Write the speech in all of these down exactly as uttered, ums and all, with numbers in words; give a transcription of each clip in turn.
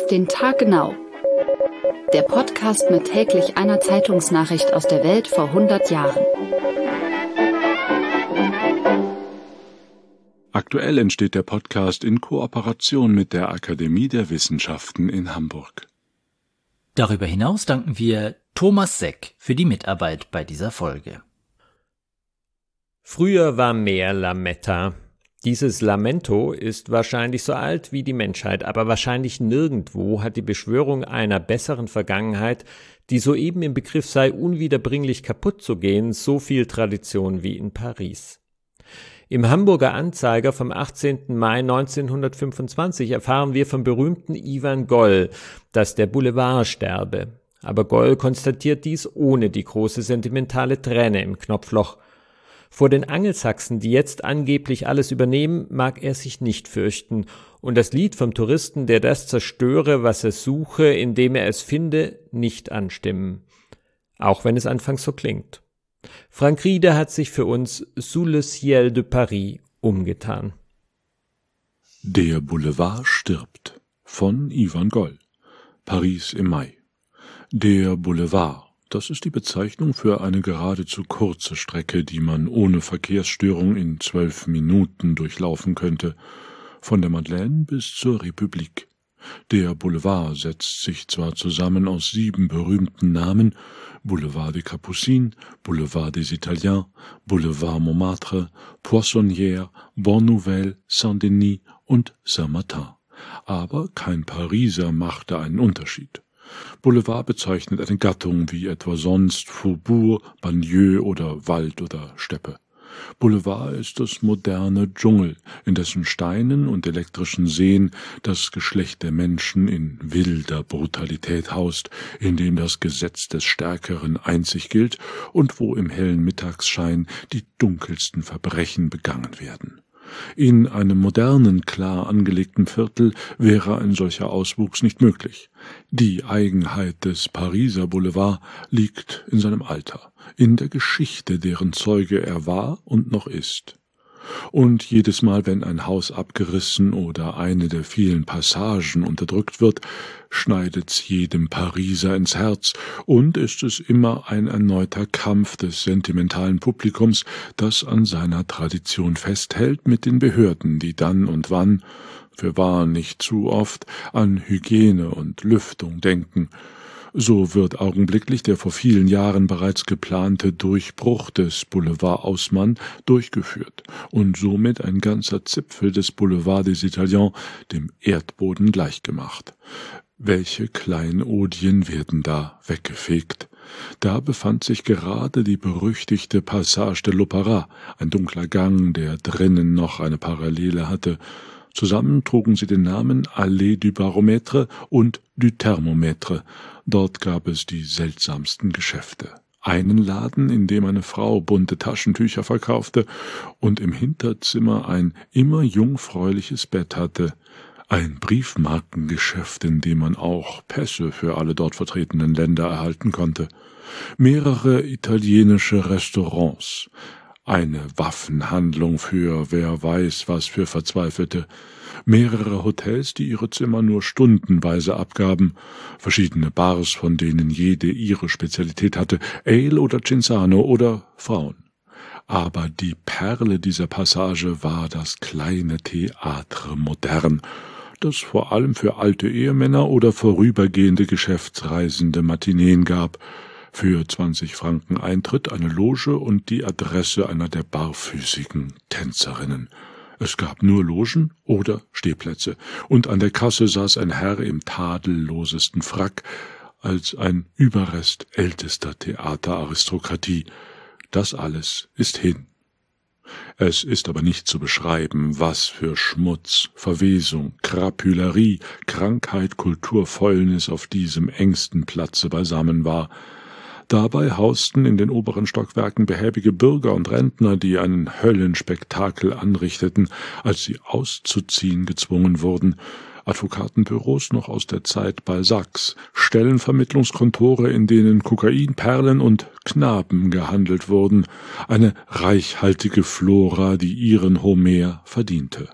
den Tag genau. Der Podcast mit täglich einer Zeitungsnachricht aus der Welt vor hundert Jahren. Aktuell entsteht der Podcast in Kooperation mit der Akademie der Wissenschaften in Hamburg. Darüber hinaus danken wir Thomas Seck für die Mitarbeit bei dieser Folge. Früher war mehr Lametta. Dieses Lamento ist wahrscheinlich so alt wie die Menschheit, aber wahrscheinlich nirgendwo hat die Beschwörung einer besseren Vergangenheit, die soeben im Begriff sei, unwiederbringlich kaputt zu gehen, so viel Tradition wie in Paris. Im Hamburger Anzeiger vom achtzehnten Mai neunzehnhundertfünfundzwanzig erfahren wir vom berühmten Ivan Goll, dass der Boulevard sterbe. Aber Goll konstatiert dies ohne die große sentimentale Träne im Knopfloch. Vor den Angelsachsen, die jetzt angeblich alles übernehmen, mag er sich nicht fürchten. Und das Lied vom Touristen, der das zerstöre, was er suche, indem er es finde, nicht anstimmen. Auch wenn es anfangs so klingt. Frank Riede hat sich für uns Sous le ciel de Paris umgetan. Der Boulevard stirbt von Ivan Goll. Paris im Mai. Der Boulevard. Das ist die Bezeichnung für eine geradezu kurze Strecke, die man ohne Verkehrsstörung in zwölf Minuten durchlaufen könnte, von der Madeleine bis zur Republik. Der Boulevard setzt sich zwar zusammen aus sieben berühmten Namen, Boulevard des Capucines, Boulevard des Italiens, Boulevard Montmartre, Poissonnière, Bonne Nouvelle, Saint-Denis und Saint-Martin. Aber kein Pariser machte einen Unterschied. Boulevard bezeichnet eine Gattung wie etwa sonst Faubourg, Banlieue oder Wald oder Steppe. Boulevard ist das moderne Dschungel, in dessen Steinen und elektrischen Seen das Geschlecht der Menschen in wilder Brutalität haust, in dem das Gesetz des Stärkeren einzig gilt und wo im hellen Mittagsschein die dunkelsten Verbrechen begangen werden. In einem modernen, klar angelegten Viertel wäre ein solcher Auswuchs nicht möglich. Die Eigenheit des Pariser Boulevard liegt in seinem Alter, in der Geschichte, deren Zeuge er war und noch ist. Und jedes Mal, wenn ein Haus abgerissen oder eine der vielen Passagen unterdrückt wird, schneidet's jedem Pariser ins Herz und ist es immer ein erneuter Kampf des sentimentalen Publikums, das an seiner Tradition festhält mit den Behörden, die dann und wann, fürwahr nicht zu oft, an Hygiene und Lüftung denken. So wird augenblicklich der vor vielen Jahren bereits geplante Durchbruch des Boulevard Haussmann durchgeführt und somit ein ganzer Zipfel des Boulevard des Italiens dem Erdboden gleichgemacht. Welche Kleinodien werden da weggefegt? Da befand sich gerade die berüchtigte Passage de l'Opéra, ein dunkler Gang, der drinnen noch eine Parallele hatte. Zusammen trugen sie den Namen Allée du Baromètre und du Thermomètre. Dort gab es die seltsamsten Geschäfte. Einen Laden, in dem eine Frau bunte Taschentücher verkaufte und im Hinterzimmer ein immer jungfräuliches Bett hatte. Ein Briefmarkengeschäft, in dem man auch Pässe für alle dort vertretenen Länder erhalten konnte. Mehrere italienische Restaurants. Eine Waffenhandlung für wer weiß was für Verzweifelte. Mehrere Hotels, die ihre Zimmer nur stundenweise abgaben. Verschiedene Bars, von denen jede ihre Spezialität hatte. Ale oder Cinzano oder Frauen. Aber die Perle dieser Passage war das kleine Théâtre Moderne, das vor allem für alte Ehemänner oder vorübergehende Geschäftsreisende Matineen gab. Für zwanzig Franken Eintritt, eine Loge und die Adresse einer der barfüßigen Tänzerinnen. Es gab nur Logen oder Stehplätze, und an der Kasse saß ein Herr im tadellosesten Frack, als ein Überrest ältester Theateraristokratie. Das alles ist hin. Es ist aber nicht zu beschreiben, was für Schmutz, Verwesung, Krapülerie, Krankheit, Kulturfäulnis auf diesem engsten Platze beisammen war. Dabei hausten in den oberen Stockwerken behäbige Bürger und Rentner, die einen Höllenspektakel anrichteten, als sie auszuziehen gezwungen wurden. Advokatenbüros noch aus der Zeit Balzacs, Stellenvermittlungskontore, in denen Kokain, Perlen und Knaben gehandelt wurden, eine reichhaltige Flora, die ihren Homer verdiente.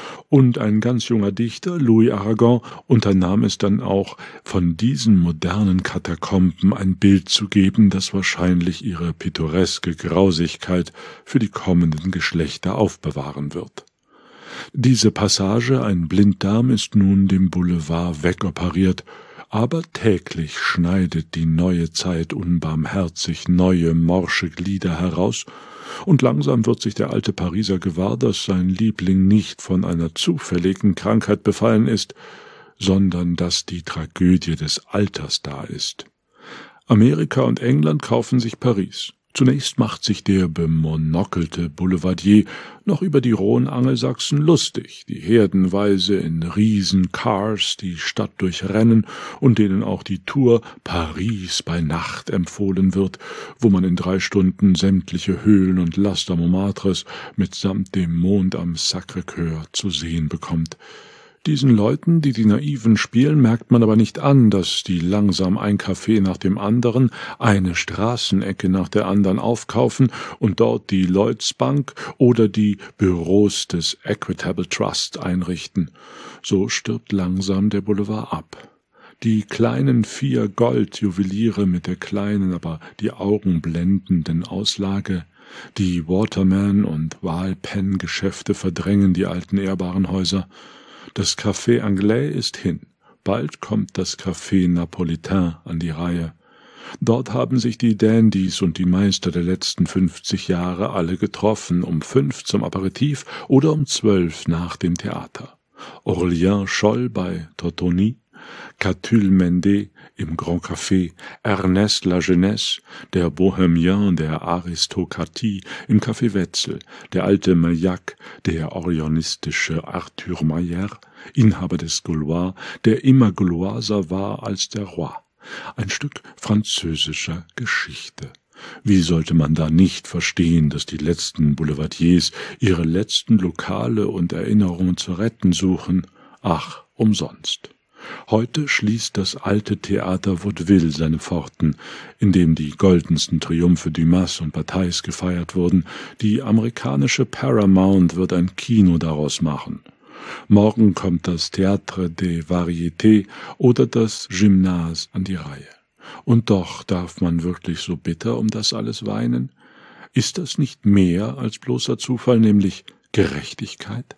Und ein ganz junger Dichter, Louis Aragon, unternahm es dann auch, von diesen modernen Katakomben ein Bild zu geben, das wahrscheinlich ihre pittoreske Grausigkeit für die kommenden Geschlechter aufbewahren wird. Diese Passage, ein Blinddarm, ist nun dem Boulevard wegoperiert, aber täglich schneidet die neue Zeit unbarmherzig neue, morsche Glieder heraus, und langsam wird sich der alte Pariser gewahr, dass sein Liebling nicht von einer zufälligen Krankheit befallen ist, sondern dass die Tragödie des Alters da ist. Amerika und England kaufen sich Paris. Zunächst macht sich der bemonokelte Boulevardier noch über die rohen Angelsachsen lustig, die herdenweise in Riesen-Cars die Stadt durchrennen und denen auch die Tour Paris bei Nacht empfohlen wird, wo man in drei Stunden sämtliche Höhlen und Laster Montmartres mitsamt dem Mond am Sacré-Cœur zu sehen bekommt. Diesen Leuten, die die Naiven spielen, merkt man aber nicht an, dass die langsam ein Café nach dem anderen, eine Straßenecke nach der anderen aufkaufen und dort die Lloyds Bank oder die Büros des Equitable Trust einrichten. So stirbt langsam der Boulevard ab. Die kleinen vier Goldjuweliere mit der kleinen, aber die Augen blendenden Auslage, die Waterman- und Walpen-Geschäfte verdrängen die alten ehrbaren Häuser. Das Café Anglais ist hin. Bald kommt das Café Napolitain an die Reihe. Dort haben sich die Dandys und die Meister der letzten fünfzig Jahre alle getroffen, um fünf zum Aperitif oder um zwölf nach dem Theater. Aurélien Scholl bei Tortoni, Catulle Mendet im Grand Café, Ernest La Jeunesse, der Bohemien der Aristokratie im Café Wetzel, der alte Maillac, der orionistische Arthur Mayer, Inhaber des Gaulois, der immer gauloiser war als der Roi. Ein Stück französischer Geschichte. Wie sollte man da nicht verstehen, dass die letzten Boulevardiers ihre letzten Lokale und Erinnerungen zu retten suchen? Ach, umsonst. Heute schließt das alte Theater Vaudeville seine Pforten, in dem die goldensten Triumphe Dumas und Batailles gefeiert wurden. Die amerikanische Paramount wird ein Kino daraus machen. Morgen kommt das Théâtre des Variétés oder das Gymnase an die Reihe. Und doch darf man wirklich so bitter um das alles weinen? Ist das nicht mehr als bloßer Zufall, nämlich Gerechtigkeit?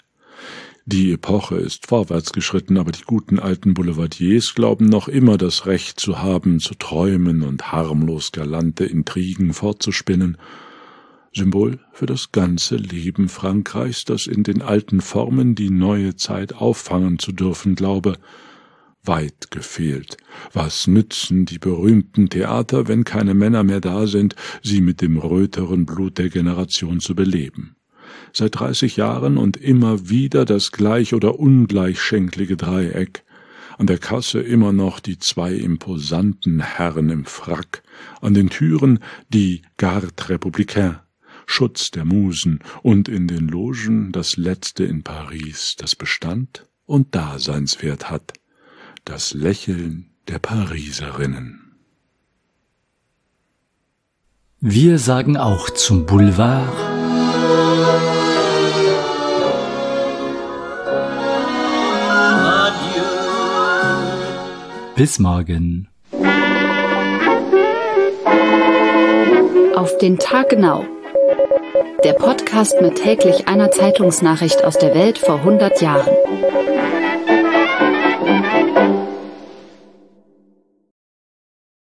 Die Epoche ist vorwärts geschritten, aber die guten alten Boulevardiers glauben noch immer das Recht zu haben, zu träumen und harmlos galante Intrigen fortzuspinnen. Symbol für das ganze Leben Frankreichs, das in den alten Formen die neue Zeit auffangen zu dürfen glaube. Weit gefehlt. Was nützen die berühmten Theater, wenn keine Männer mehr da sind, sie mit dem röteren Blut der Generation zu beleben? Seit dreißig Jahren und immer wieder das gleich- oder ungleichschenklige Dreieck. An der Kasse immer noch die zwei imposanten Herren im Frack. An den Türen die Garde républicaine, Schutz der Musen, und in den Logen das letzte in Paris, das Bestand und Daseinswert hat. Das Lächeln der Pariserinnen. Wir sagen auch zum Boulevard: bis morgen. Auf den Tag genau. Der Podcast mit täglich einer Zeitungsnachricht aus der Welt vor hundert Jahren.